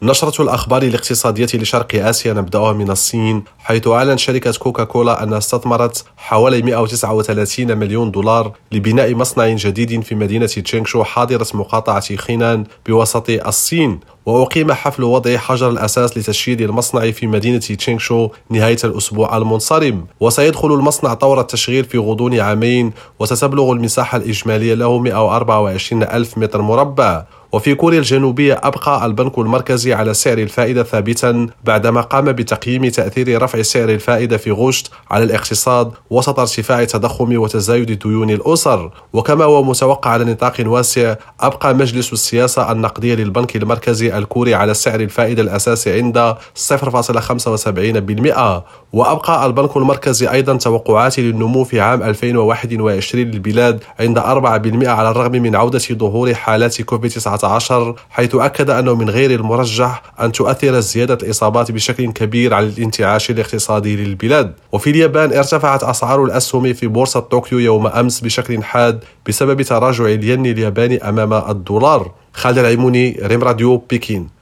نشرة الأخبار الاقتصادية لشرق آسيا نبدأها من الصين، حيث أعلن شركة كوكاكولا أنها استثمرت حوالي 139 مليون دولار لبناء مصنع جديد في مدينة تشينغشو حاضرة مقاطعة خينان بوسط الصين. وأقيم حفل وضع حجر الأساس لتشييد المصنع في مدينة تشينغشو نهاية الأسبوع المنصرم، وسيدخل المصنع طور التشغيل في غضون عامين، وستبلغ المساحة الإجمالية له 124 ألف متر مربع. وفي كوريا الجنوبية أبقى البنك المركزي على سعر الفائدة ثابتا بعدما قام بتقييم تأثير رفع سعر الفائدة في غشت على الاقتصاد وسط ارتفاع التضخم وتزايد ديون الأسر. وكما هو متوقع على نطاق واسع، أبقى مجلس السياسة النقدية للبنك المركزي الكوري على سعر الفائدة الأساسي عند 0.75%. وأبقى البنك المركزي أيضا توقعات للنمو في عام 2021 للبلاد عند 4% على الرغم من عودة ظهور حالات كوفيد-19، حيث أكد أنه من غير المرجح أن تؤثر زيادة الإصابات بشكل كبير على الانتعاش الاقتصادي للبلاد. وفي اليابان ارتفعت أسعار الأسهم في بورصة طوكيو يوم أمس بشكل حاد بسبب تراجع الين الياباني أمام الدولار. خالد العيموني، ريم راديو، بكين.